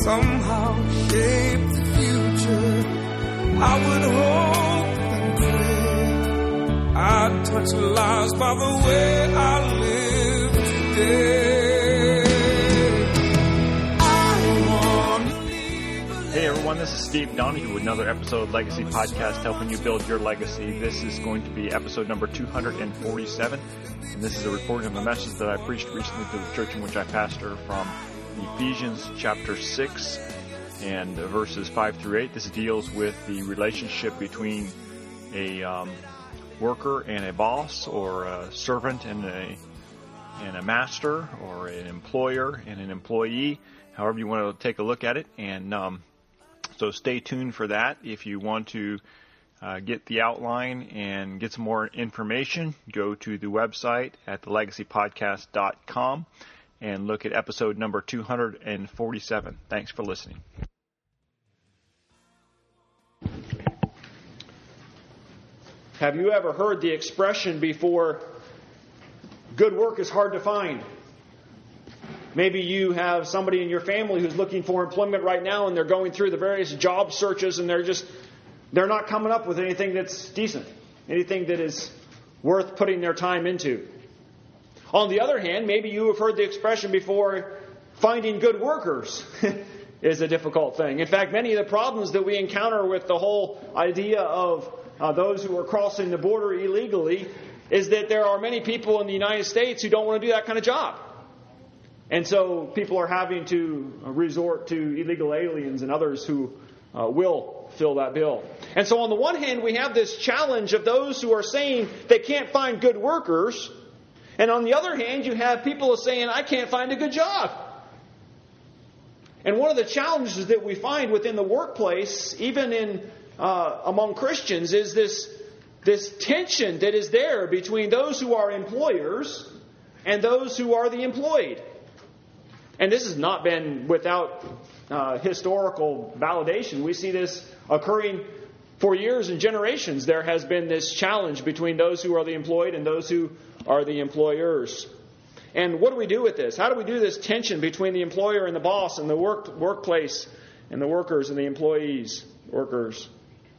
somehow shape the future. I would hope and pray I'd touch lives by the way I live today. I want to leave. Hey everyone, this is Steve Donahue with another episode of Legacy Podcast, helping you build your legacy. This is going to be episode number 247, and this is a recording of a message that I preached recently to the church in which I pastor from Ephesians chapter 6 and verses 5 through 8. This deals with the relationship between a worker and a boss, or a servant and a master, or an employer and an employee, however you want to take a look at it. And so stay tuned for that. If you want to get the outline and get some more information, go to the website at thelegacypodcast.com and look at episode number 247. Thanks for listening. Have you ever heard the expression before, good work is hard to find? Maybe you have somebody in your family who's looking for employment right now, and they're going through the various job searches, and they're not coming up with anything that's decent, anything that is worth putting their time into. On the other hand, maybe you have heard the expression before, finding good workers is a difficult thing. In fact, many of the problems that we encounter with the whole idea of those who are crossing the border illegally is that there are many people in the United States who don't want to do that kind of job. And so people are having to resort to illegal aliens and others who will fill that bill. And so on the one hand, we have this challenge of those who are saying they can't find good workers. And on the other hand, you have people saying, I can't find a good job. And one of the challenges that we find within the workplace, even in among Christians, is this tension that is there between those who are employers and those who are the employed. And this has not been without historical validation. We see this occurring for years and generations. There has been this challenge between those who are the employed and those who are the employers. And what do we do with this? How do we do this tension between the employer and the boss, and the workplace and the workers and the employees, workers?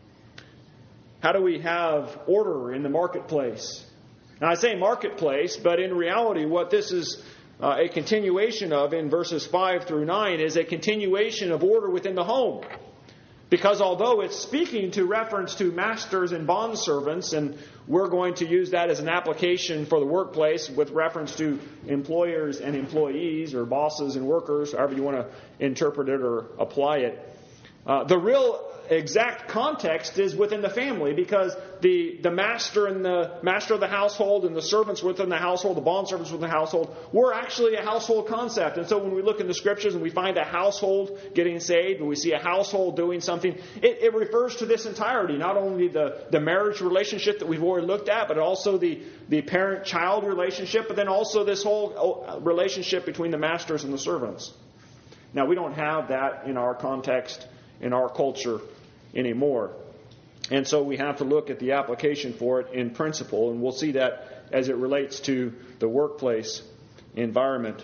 How do we have order in the marketplace? Now I say marketplace, but in reality what this is a continuation of in verses 5 through 9 is a continuation of order within the home. Because although it's speaking to reference to masters and bondservants, and we're going to use that as an application for the workplace with reference to employers and employees, or bosses and workers, however you want to interpret it or apply it, the real exact context is within the family, because the master and the master of the household and the servants within the household, the bondservants within the household, were actually a household concept. And so when we look in the scriptures and we find a household getting saved, and we see a household doing something, it refers to this entirety, not only the marriage relationship that we've already looked at, but also the parent-child relationship, but then also this whole relationship between the masters and the servants. Now, we don't have that in our context, in our culture anymore. And so we have to look at the application for it in principle, and we'll see that as it relates to the workplace environment.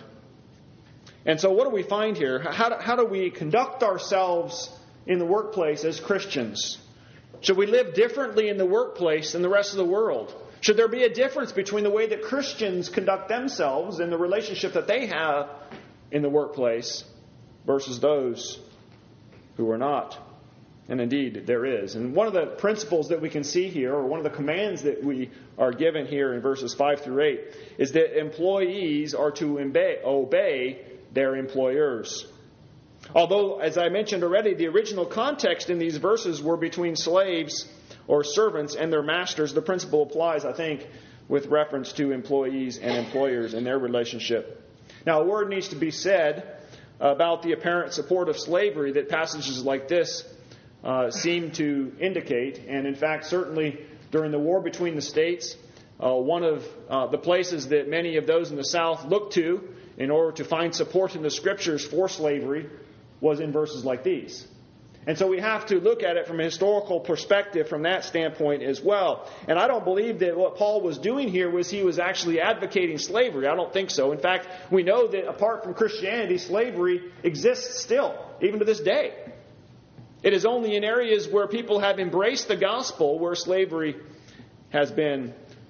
And so what do we find here? How do we conduct ourselves in the workplace as Christians? Should we live differently in the workplace than the rest of the world? Should there be a difference between the way that Christians conduct themselves and the relationship that they have in the workplace versus those who are not? And indeed, there is. And one of the principles that we can see here, or one of the commands that we are given here in verses 5 through 8, is that employees are to obey their employers. Although, as I mentioned already, the original context in these verses were between slaves or servants and their masters, the principle applies, I think, with reference to employees and employers and their relationship. Now, a word needs to be said about the apparent support of slavery that passages like this seem to indicate. And in fact, certainly during the war between the states, one of the places that many of those in the South looked to in order to find support in the Scriptures for slavery was in verses like these. And so we have to look at it from a historical perspective from that standpoint as well. And I don't believe that what Paul was doing here was he was actually advocating slavery. I don't think so. In fact, we know that apart from Christianity, slavery exists still, even to this day. It is only in areas where people have embraced the gospel where slavery has been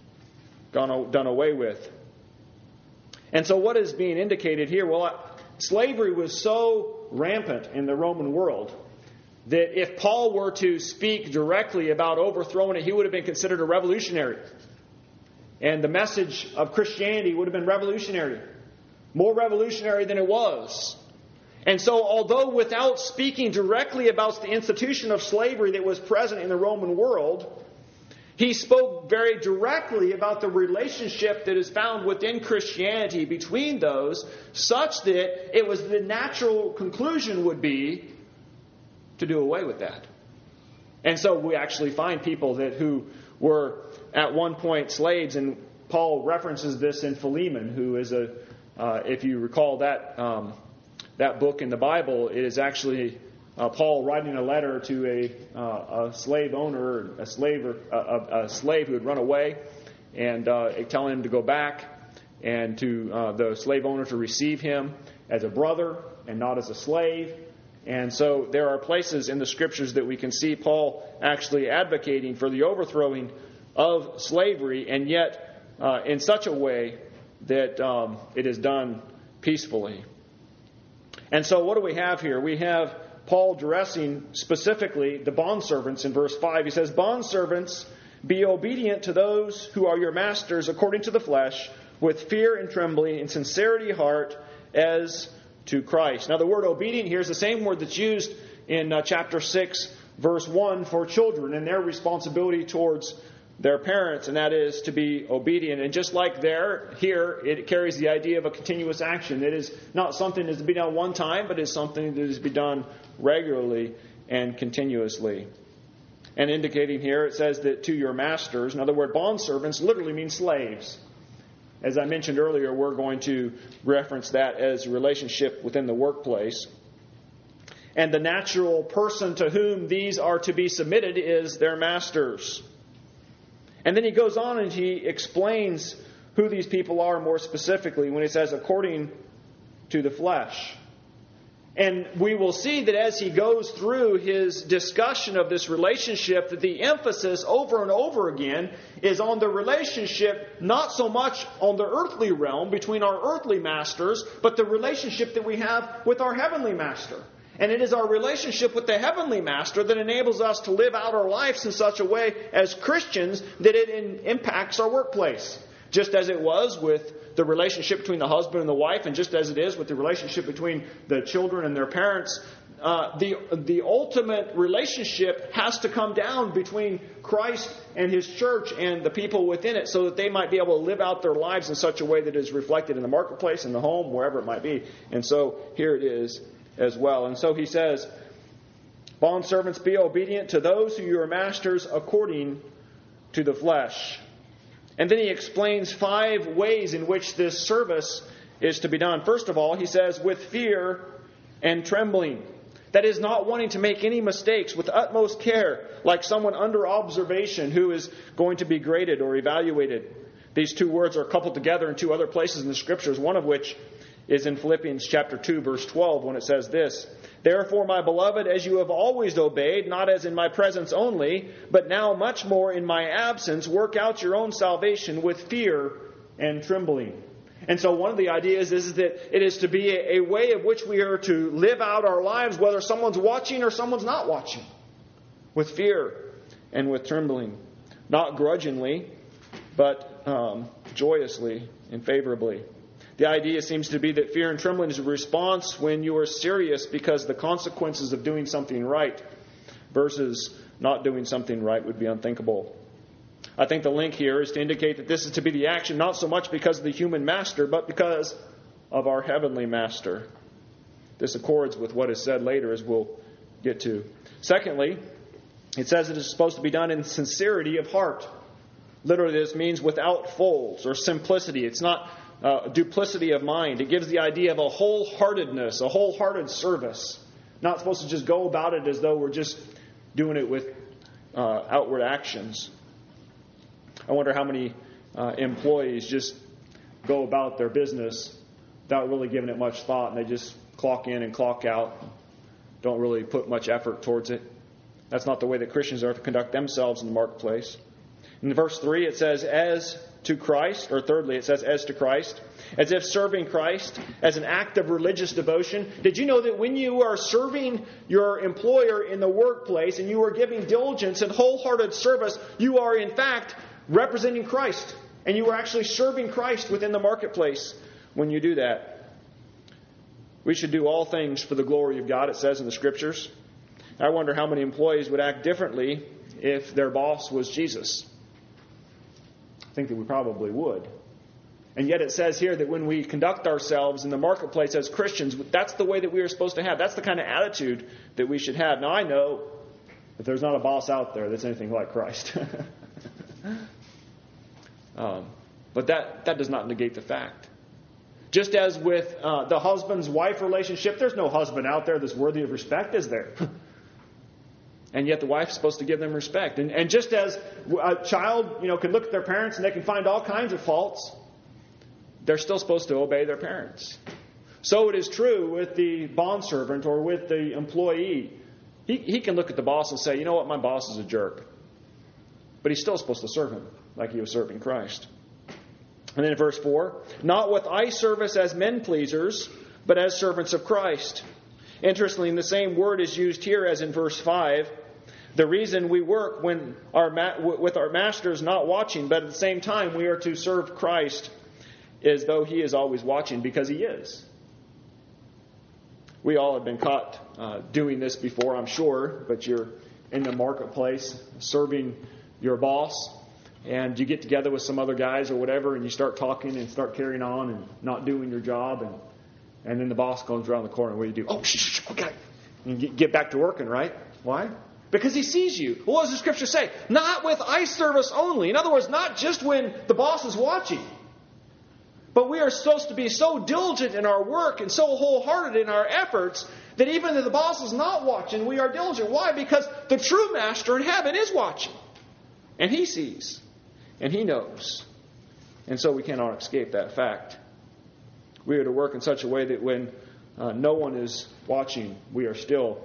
done away with. And so what is being indicated here? Well, slavery was so rampant in the Roman world that if Paul were to speak directly about overthrowing it, he would have been considered a revolutionary. And the message of Christianity would have been revolutionary. More revolutionary than it was. And so although without speaking directly about the institution of slavery that was present in the Roman world, he spoke very directly about the relationship that is found within Christianity between those, such that it was the natural conclusion would be to do away with that. And so we actually find people who were at one point slaves, and Paul references this in Philemon, who is if you recall that book in the Bible, it is actually Paul writing a letter to a slave owner, a slave who had run away, and telling him to go back, and to the slave owner to receive him as a brother and not as a slave. And so there are places in the Scriptures that we can see Paul actually advocating for the overthrowing of slavery, and yet in such a way that it is done peacefully. And so what do we have here? We have Paul addressing specifically the bondservants in verse 5. He says, "Bondservants, be obedient to those who are your masters according to the flesh, with fear and trembling, in sincerity of heart, as to Christ." Now the word obedient here is the same word that's used in chapter 6, verse 1 for children and their responsibility towards their parents, and that is to be obedient. And just like here it carries the idea of a continuous action. It is not something that is to be done one time, but it is something that is to be done regularly and continuously. And indicating here, it says that to your masters. In other words, bondservants literally means slaves. As I mentioned earlier, we're going to reference that as a relationship within the workplace. And the natural person to whom these are to be submitted is their masters. And then he goes on and he explains who these people are more specifically when he says, according to the flesh. And we will see that as he goes through his discussion of this relationship, that the emphasis over and over again is on the relationship, not so much on the earthly realm between our earthly masters, but the relationship that we have with our heavenly master. And it is our relationship with the heavenly master that enables us to live out our lives in such a way as Christians that it impacts our workplace. Just as it was with the relationship between the husband and the wife, and just as it is with the relationship between the children and their parents, the ultimate relationship has to come down between Christ and His church and the people within it, so that they might be able to live out their lives in such a way that is reflected in the marketplace, in the home, wherever it might be. And so here it is as well. And so he says, "Bondservants, be obedient to those who are your masters according to the flesh." And then he explains 5 ways in which this service is to be done. First of all, he says, with fear and trembling. That is, not wanting to make any mistakes, with utmost care, like someone under observation who is going to be graded or evaluated. These 2 words are coupled together in 2 other places in the Scriptures, one of which is in Philippians chapter 2, verse 12, when it says this, "Therefore, my beloved, as you have always obeyed, not as in my presence only, but now much more in my absence, work out your own salvation with fear and trembling." And so one of the ideas is that it is to be a way of which we are to live out our lives, whether someone's watching or someone's not watching, with fear and with trembling. Not grudgingly, but joyously and favorably. The idea seems to be that fear and trembling is a response when you are serious because the consequences of doing something right versus not doing something right would be unthinkable. I think the link here is to indicate that this is to be the action not so much because of the human master, but because of our heavenly master. This accords with what is said later, as we'll get to. Secondly, it says it is supposed to be done in sincerity of heart. Literally, this means without folds or simplicity. It's not duplicity of mind. It gives the idea of a wholeheartedness, a wholehearted service. Not supposed to just go about it as though we're just doing it with outward actions. I wonder how many employees just go about their business without really giving it much thought, and they just clock in and clock out, don't really put much effort towards it. That's not the way that Christians are to conduct themselves in the marketplace. In verse 3, it says, as to Christ, or thirdly, it says, as to Christ, as if serving Christ as an act of religious devotion. Did you know that when you are serving your employer in the workplace and you are giving diligence and wholehearted service, you are in fact representing Christ, and you are actually serving Christ within the marketplace when you do that. We should do all things for the glory of God, it says in the Scriptures. I wonder how many employees would act differently if their boss was Jesus. I think that we probably would. And yet it says here that when we conduct ourselves in the marketplace as Christians, that's the way that we are supposed to have. That's the kind of attitude that we should have. Now, I know that there's not a boss out there that's anything like Christ. But that does not negate the fact. Just as with the husband's-wife relationship, there's no husband out there that's worthy of respect, is there? And yet the wife's supposed to give them respect. And just as a child, can look at their parents and they can find all kinds of faults, they're still supposed to obey their parents. So it is true with the bondservant or with the employee. He can look at the boss and say, you know what, my boss is a jerk. But he's still supposed to serve him like he was serving Christ. And then in verse 4, not with eye service as men pleasers, but as servants of Christ. Interestingly, the same word is used here as in verse 5. The reason we work when with our masters not watching, but at the same time we are to serve Christ as though He is always watching, because He is. We all have been caught doing this before, I'm sure, but you're in the marketplace serving your boss, and you get together with some other guys or whatever, and you start talking and start carrying on and not doing your job, and then the boss comes around the corner. What do you do? Oh, shh, okay. And get back to working, right? Why? Because he sees you. What does the Scripture say? Not with eye service only. In other words, not just when the boss is watching. But we are supposed to be so diligent in our work and so wholehearted in our efforts that even if the boss is not watching, we are diligent. Why? Because the true master in heaven is watching. And he sees. And he knows. And so we cannot escape that fact. We are to work in such a way that when no one is watching, we are still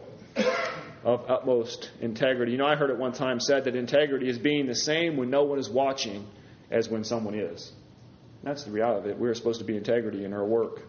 of utmost integrity. I heard it one time said that integrity is being the same when no one is watching as when someone is. That's the reality of it. We're supposed to be integrity in our work.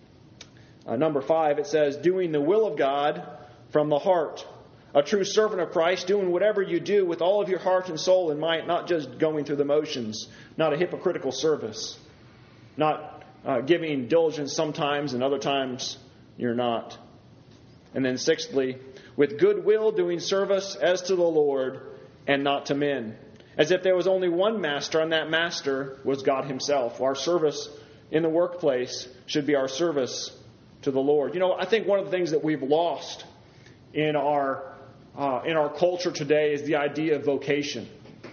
Number 5, it says, doing the will of God from the heart. A true servant of Christ, doing whatever you do with all of your heart and soul and might, not just going through the motions, not a hypocritical service, not giving diligence sometimes and other times you're not. And then sixthly, with good will doing service as to the Lord and not to men, as if there was only one master, and that master was God Himself. Our service in the workplace should be our service to the Lord. I think one of the things that we've lost in our culture today is the idea of vocation.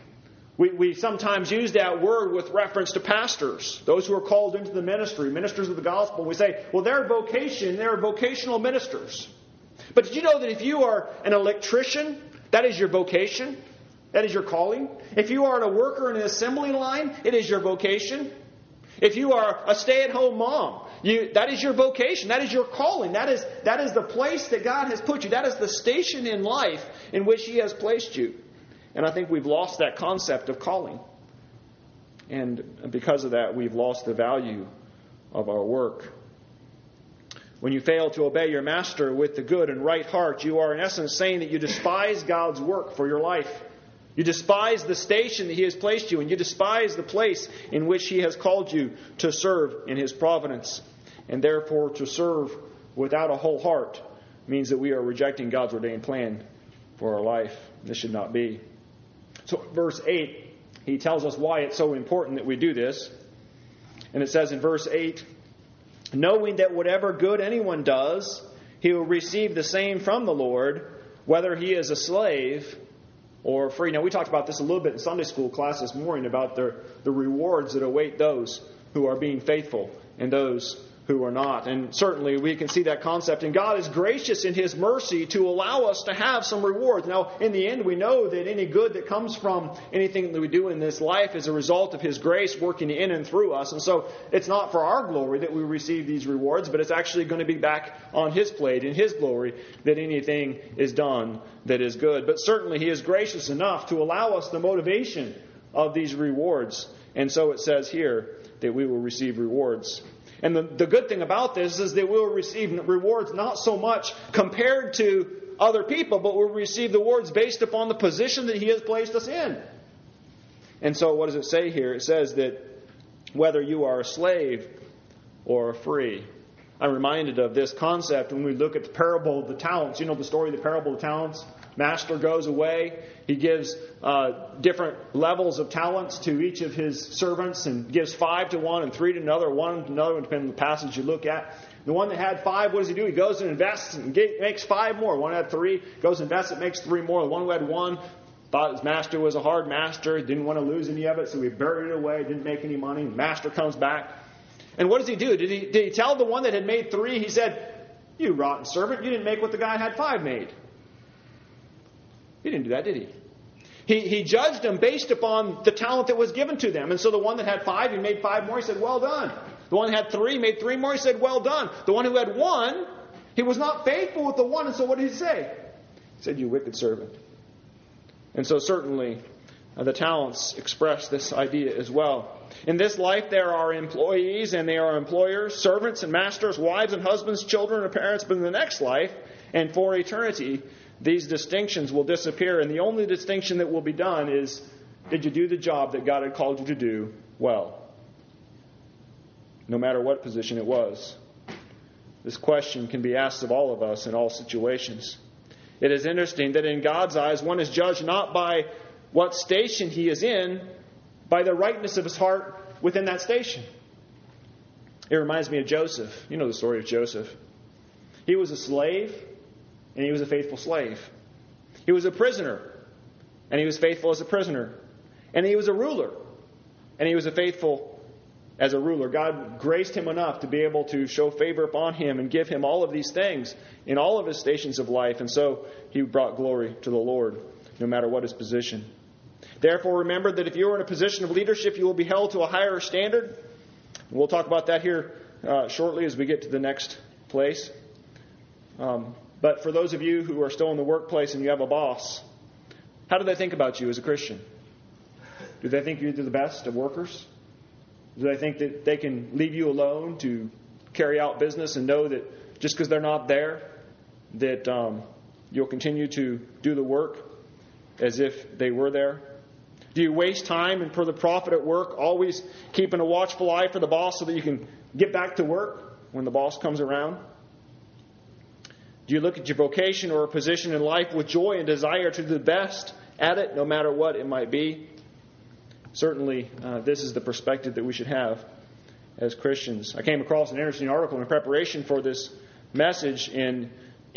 We sometimes use that word with reference to pastors, those who are called into the ministry, ministers of the gospel. We say, well, they're vocational ministers. But did you know that if you are an electrician, that is your vocation? That is your calling. If you are a worker in an assembly line, it is your vocation. If you are a stay-at-home mom, that is your vocation. That is your calling. That is the place that God has put you. That is the station in life in which He has placed you. And I think we've lost that concept of calling. And because of that, we've lost the value of our work. When you fail to obey your master with the good and right heart, you are in essence saying that you despise God's work for your life. You despise the station that He has placed you in. You despise the place in which He has called you to serve in His providence. And therefore, to serve without a whole heart means that we are rejecting God's ordained plan for our life. This should not be. So verse 8, he tells us why it's so important that we do this. And it says in verse 8, knowing that whatever good anyone does, he will receive the same from the Lord, whether he is a slave or free. Now, we talked about this a little bit in Sunday school class this morning about the rewards that await those who are being faithful and those who are not. And certainly we can see that concept. And God is gracious in His mercy to allow us to have some rewards. Now, in the end, we know that any good that comes from anything that we do in this life is a result of His grace working in and through us. And so it's not for our glory that we receive these rewards, but it's actually going to be back on His plate, in His glory, that anything is done that is good. But certainly He is gracious enough to allow us the motivation of these rewards. And so it says here that we will receive rewards. And the good thing about this is that we'll receive rewards not so much compared to other people, but we'll receive the rewards based upon the position that He has placed us in. And so what does it say here? It says that whether you are a slave or a free. I'm reminded of this concept when we look at the parable of the talents. You know the story of the parable of the talents? Master goes away. He gives different levels of talents to each of his servants and gives 5 to one and 3 to another, 1 to another, depending on the passage you look at. The one that had 5, what does he do? He goes and invests and makes 5 more. One had 3, goes and invests, it makes 3 more. The one who had 1 thought his master was a hard master, didn't want to lose any of it, so he buried it away, didn't make any money. Master comes back. And what does he do? Did he tell the one that had made 3, he said, "You rotten servant, you didn't make what the guy had 5 made." He didn't do that, did he? He judged them based upon the talent that was given to them. And so the one that had 5, he made 5 more, he said, "Well done." The one that had 3, made 3 more, he said, "Well done." The one who had 1, he was not faithful with the 1, and so what did he say? He said, "You wicked servant." And so certainly the talents express this idea as well. In this life there are employees and there are employers, servants and masters, wives and husbands, children and parents. But in the next life and for eternity, these distinctions will disappear. And the only distinction that will be done is, did you do the job that God had called you to do well? No matter what position it was. This question can be asked of all of us in all situations. It is interesting that in God's eyes, one is judged not by what station he is in, by the rightness of his heart within that station. It reminds me of Joseph. You know the story of Joseph. He was a slave, and he was a faithful slave. He was a prisoner, and he was faithful as a prisoner. And he was a ruler, and he was faithful as a ruler. God graced him enough to be able to show favor upon him and give him all of these things in all of his stations of life. And so he brought glory to the Lord, no matter what his position. Therefore, remember that if you are in a position of leadership, you will be held to a higher standard. We'll talk about that here shortly as we get to the next place. But for those of you who are still in the workplace and you have a boss, how do they think about you as a Christian? Do they think you're the best of workers? Do they think that they can leave you alone to carry out business and know that just because they're not there, that you'll continue to do the work as if they were there? Do you waste time and for the profit at work, always keeping a watchful eye for the boss so that you can get back to work when the boss comes around? Do you look at your vocation or position in life with joy and desire to do the best at it, no matter what it might be? Certainly, this is the perspective that we should have as Christians. I came across an interesting article in preparation for this message in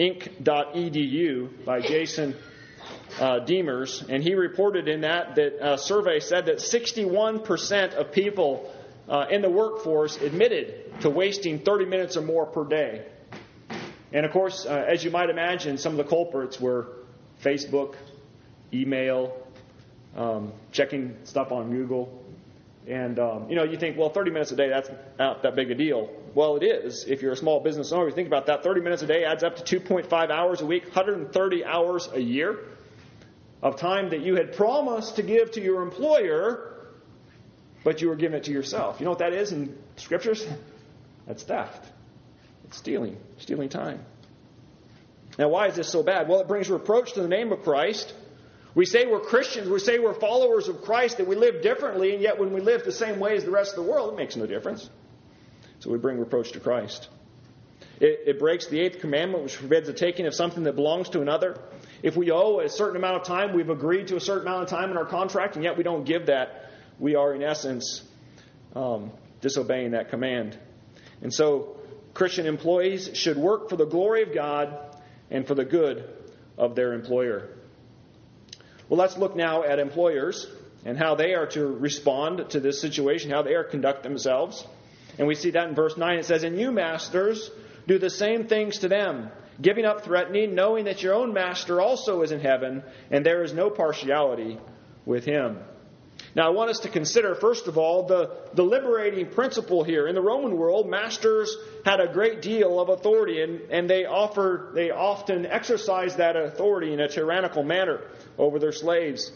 Inc.edu by Jason Demers, and he reported in that a survey said that 61% of people in the workforce admitted to wasting 30 minutes or more per day. And of course, as you might imagine, some of the culprits were Facebook, email, checking stuff on Google. And, you think, well, 30 minutes a day, that's not that big a deal. Well, it is. If you're a small business owner, you think about that, 30 minutes a day adds up to 2.5 hours a week, 130 hours a year of time that you had promised to give to your employer, but you were giving it to yourself. You know what that is in Scriptures? That's theft. It's stealing time. Now, why is this so bad? Well, it brings reproach to the name of Christ. We say we're Christians, we say we're followers of Christ, that we live differently, and yet when we live the same way as the rest of the world, it makes no difference. So we bring reproach to Christ. It breaks the 8th commandment, which forbids the taking of something that belongs to another. If we owe a certain amount of time, we've agreed to a certain amount of time in our contract, and yet we don't give that, we are in essence disobeying that command. And so Christian employees should work for the glory of God and for the good of their employer. Well, let's look now at employers and how they are to respond to this situation, how they are to conduct themselves. And we see that in verse 9. It says, "And you, masters, do the same things to them, giving up threatening, knowing that your own master also is in heaven, and there is no partiality with him." Now, I want us to consider, first of all, the liberating principle here. In the Roman world, masters had a great deal of authority, and they often exercised that authority in a tyrannical manner over their slaves.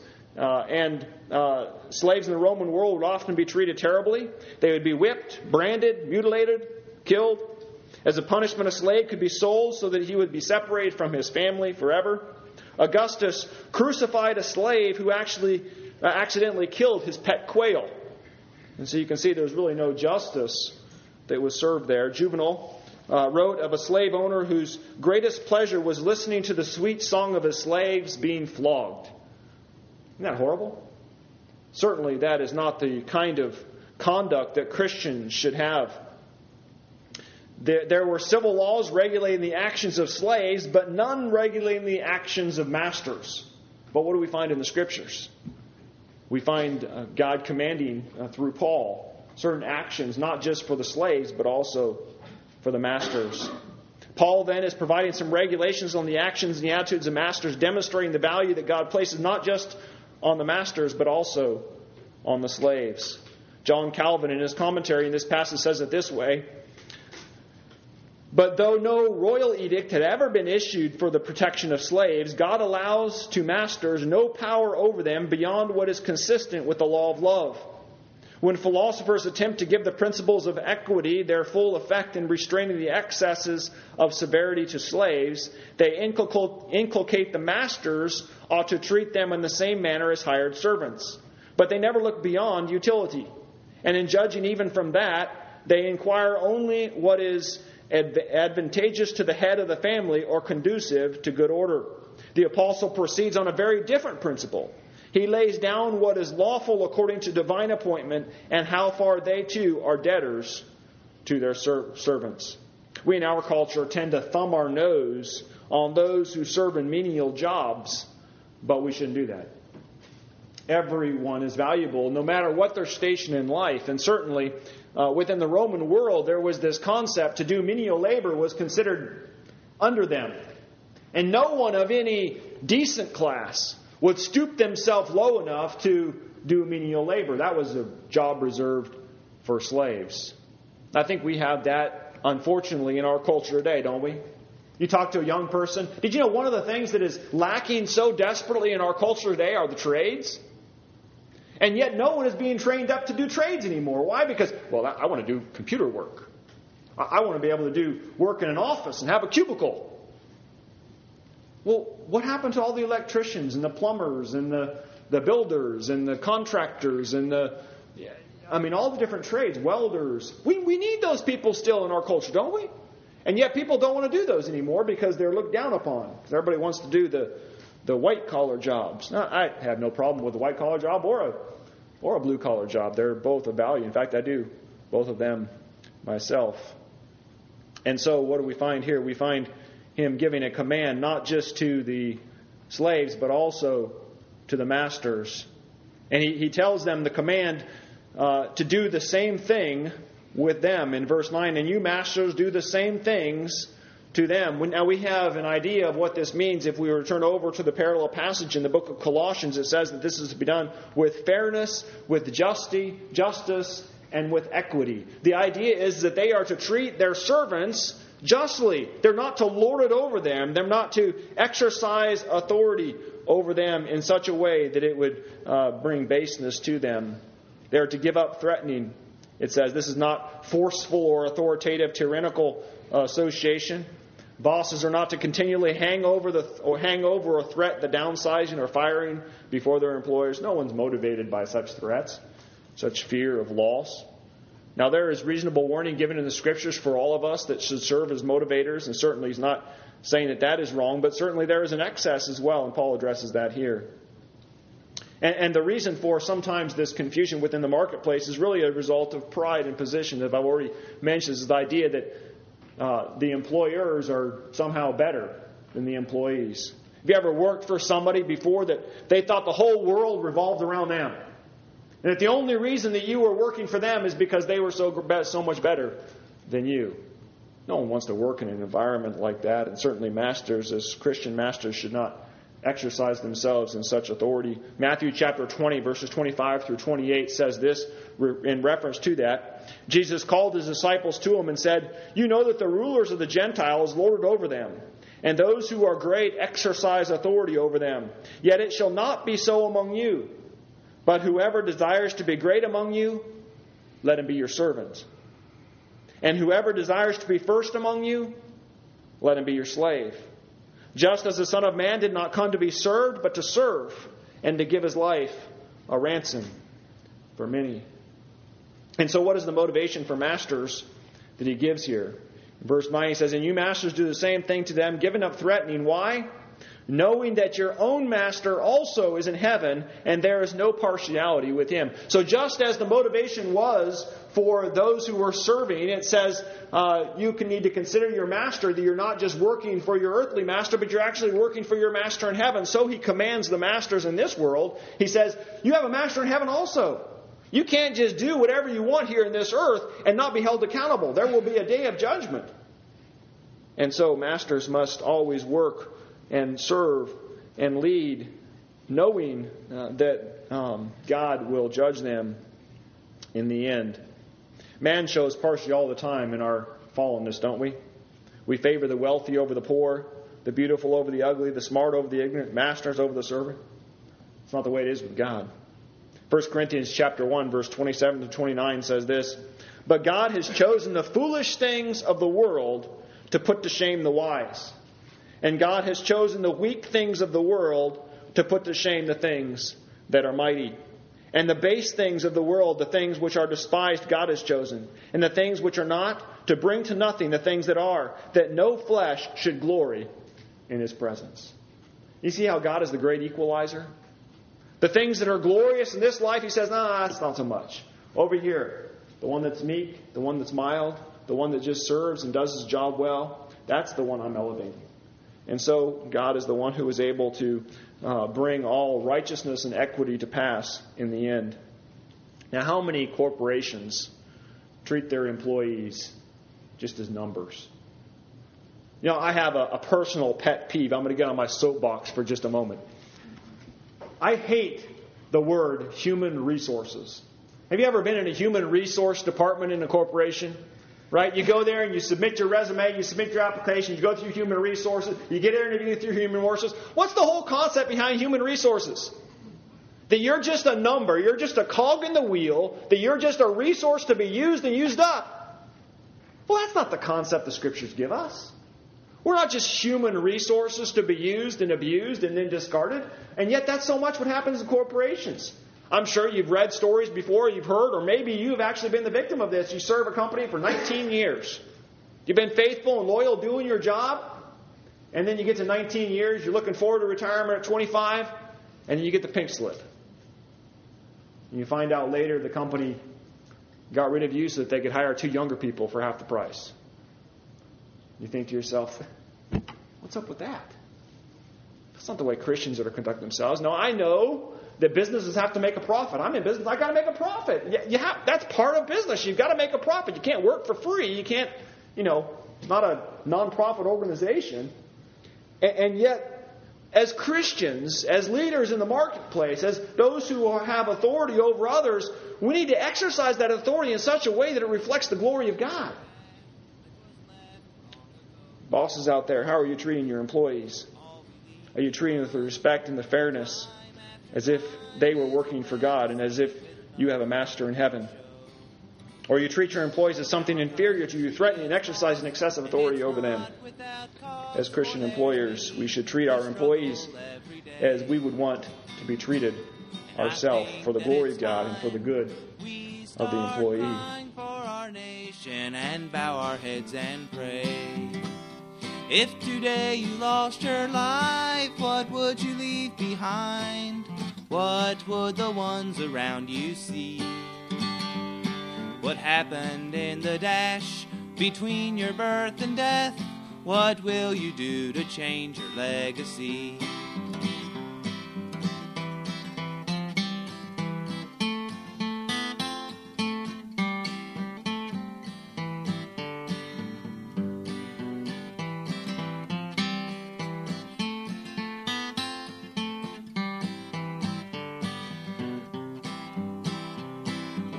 Slaves in the Roman world would often be treated terribly. They would be whipped, branded, mutilated, killed. As a punishment, a slave could be sold so that he would be separated from his family forever. Augustus crucified a slave who actually accidentally killed his pet quail. And so you can see there's really no justice that was served there. Juvenal wrote of a slave owner whose greatest pleasure was listening to the sweet song of his slaves being flogged. Isn't that horrible? Certainly that is not the kind of conduct that Christians should have. There were civil laws regulating the actions of slaves, but none regulating the actions of masters. But what do we find in the Scriptures? We find God commanding through Paul certain actions, not just for the slaves, but also for the masters. Paul then is providing some regulations on the actions and the attitudes of masters, demonstrating the value that God places not just on the masters, but also on the slaves. John Calvin, in his commentary in this passage, says it this way: "But though no royal edict had ever been issued for the protection of slaves, God allows to masters no power over them beyond what is consistent with the law of love. When philosophers attempt to give the principles of equity their full effect in restraining the excesses of severity to slaves, they inculcate the masters ought to treat them in the same manner as hired servants. But they never look beyond utility. And in judging even from that, they inquire only what is advantageous to the head of the family or conducive to good order. The apostle proceeds on a very different principle. He lays down what is lawful according to divine appointment and how far they too are debtors to their servants." We in our culture tend to thumb our nose on those who serve in menial jobs, but we shouldn't do that. Everyone is valuable, no matter what their station in life. And certainly, within the Roman world, there was this concept to do menial labor was considered under them. And no one of any decent class would stoop themselves low enough to do menial labor. That was a job reserved for slaves. I think we have that, unfortunately, in our culture today, don't we? You talk to a young person. Did you know one of the things that is lacking so desperately in our culture today are the trades? And yet no one is being trained up to do trades anymore. Why? Because, well, I want to do computer work. I want to be able to do work in an office and have a cubicle. Well, what happened to all the electricians and the plumbers and the builders and the contractors and all the different trades, welders? We need those people still in our culture, don't we? And yet people don't want to do those anymore because they're looked down upon. Because everybody wants to do the white-collar jobs. Now, I have no problem with a white-collar job or a blue-collar job. They're both of value. In fact, I do both of them myself. And so what do we find here? We find him giving a command not just to the slaves, but also to the masters. And he tells them the command to do the same thing with them in verse 9. "And you, masters, do the same things to them." Now we have an idea of what this means. If we return over to the parallel passage in the book of Colossians, it says that this is to be done with fairness, with justice, and with equity. The idea is that they are to treat their servants justly. They're not to lord it over them. They're not to exercise authority over them in such a way that it would bring baseness to them. They're to give up threatening. It says this is not forceful or authoritative tyrannical association. Bosses are not to continually hang over or threat the downsizing or firing before their employers. No one's motivated by such threats, such fear of loss. Now, there is reasonable warning given in the Scriptures for all of us that should serve as motivators, and certainly he's not saying that is wrong, but certainly there is an excess as well, and Paul addresses that here. And the reason for sometimes this confusion within the marketplace is really a result of pride and position. As I've already mentioned, is the idea that the employers are somehow better than the employees. Have you ever worked for somebody before that they thought the whole world revolved around them? And that the only reason that you were working for them is because they were so much better than you. No one wants to work in an environment like that, and certainly masters, as Christian masters, should not exercise themselves in such authority. Matthew chapter 20, verses 25 through 28 says this in reference to that. Jesus called his disciples to him and said, "You know that the rulers of the Gentiles lord it over them, and those who are great exercise authority over them. Yet it shall not be so among you. But whoever desires to be great among you, let him be your servant. And whoever desires to be first among you, let him be your slave. Just as the Son of Man did not come to be served, but to serve, and to give his life a ransom for many." And so what is the motivation for masters that he gives here? In verse 9 he says, "And you masters do the same thing to them, giving up threatening." Why? "Knowing that your own master also is in heaven, and there is no partiality with him." So just as the motivation was for those who were serving, it says you need to consider your master, that you're not just working for your earthly master, but you're actually working for your master in heaven. So he commands the masters in this world. He says, you have a master in heaven also. You can't just do whatever you want here in this earth and not be held accountable. There will be a day of judgment. And so masters must always work and serve and lead, knowing that God will judge them in the end. Man shows partiality all the time in our fallenness, don't we? We favor the wealthy over the poor, the beautiful over the ugly, the smart over the ignorant, masters over the servant. It's not the way it is with God. 1 Corinthians chapter 1, verse 27 to 29 says this, "But God has chosen the foolish things of the world to put to shame the wise. And God has chosen the weak things of the world to put to shame the things that are mighty. And the base things of the world, the things which are despised, God has chosen. And the things which are not, to bring to nothing the things that are, that no flesh should glory in his presence." You see how God is the great equalizer? The things that are glorious in this life, he says, "Nah, that's not so much." Over here, the one that's meek, the one that's mild, the one that just serves and does his job well, that's the one I'm elevating. And so God is the one who is able to bring all righteousness and equity to pass in the end. Now, how many corporations treat their employees just as numbers? You know, I have a personal pet peeve. I'm going to get on my soapbox for just a moment. I hate the word human resources. Have you ever been in a human resource department in a corporation? Right? You go there and you submit your resume, you submit your application, you go through human resources, you get an interview through human resources. What's the whole concept behind human resources? That you're just a number, you're just a cog in the wheel, that you're just a resource to be used and used up. Well, that's not the concept the Scriptures give us. We're not just human resources to be used and abused and then discarded. And yet that's so much what happens in corporations. I'm sure you've read stories before, you've heard, or maybe you've actually been the victim of this. You serve a company for 19 years. You've been faithful and loyal doing your job. And then you get to 19 years, you're looking forward to retirement at 25, and then you get the pink slip. And you find out later the company got rid of you so that they could hire 2 younger people for half the price. You think to yourself, what's up with that? That's not the way Christians are to conduct themselves. No, I know that businesses have to make a profit. I'm in business. I've got to make a profit. That's part of business. You've got to make a profit. You can't work for free. You can't, it's not a non-profit organization. And yet, as Christians, as leaders in the marketplace, as those who have authority over others, we need to exercise that authority in such a way that it reflects the glory of God. Bosses out there, how are you treating your employees? Are you treating them with the respect and the fairness as if they were working for God and as if you have a master in heaven? Or you treat your employees as something inferior to you, threatening and exercising excessive authority over them? As Christian employers, we should treat our employees as we would want to be treated ourselves, for the glory of God and for the good of the employee. For our nation and bow our heads and pray. If today you lost your life, what would you leave behind? What would the ones around you see? What happened in the dash between your birth and death? What will you do to change your legacy?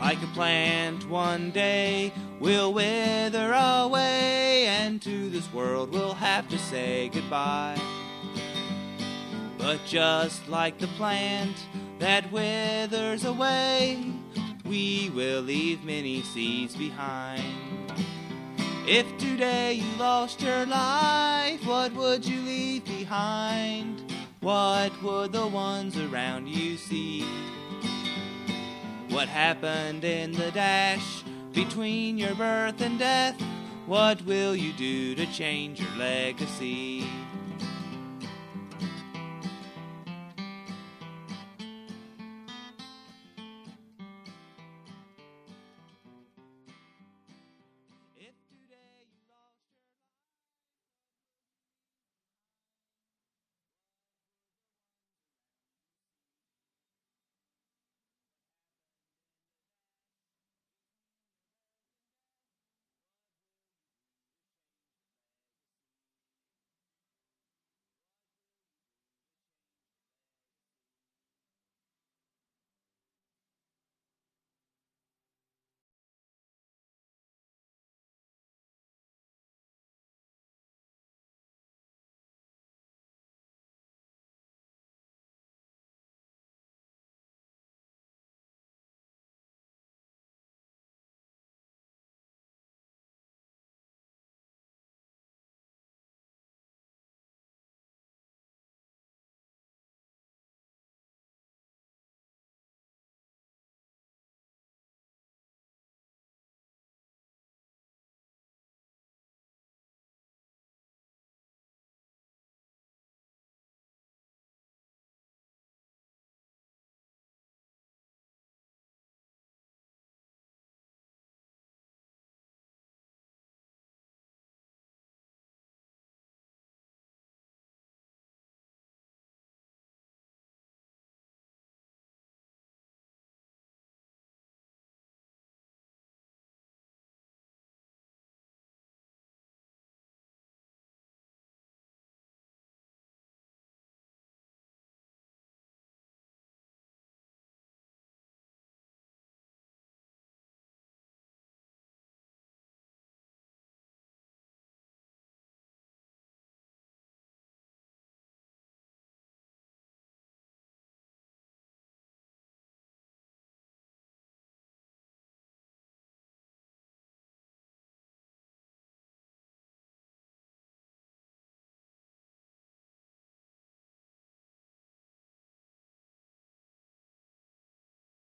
Like a plant one day will wither away, and to this world we'll have to say goodbye. But just like the plant that withers away, we will leave many seeds behind. If today you lost your life, what would you leave behind? What would the ones around you see? What happened in the dash between your birth and death? What will you do to change your legacy?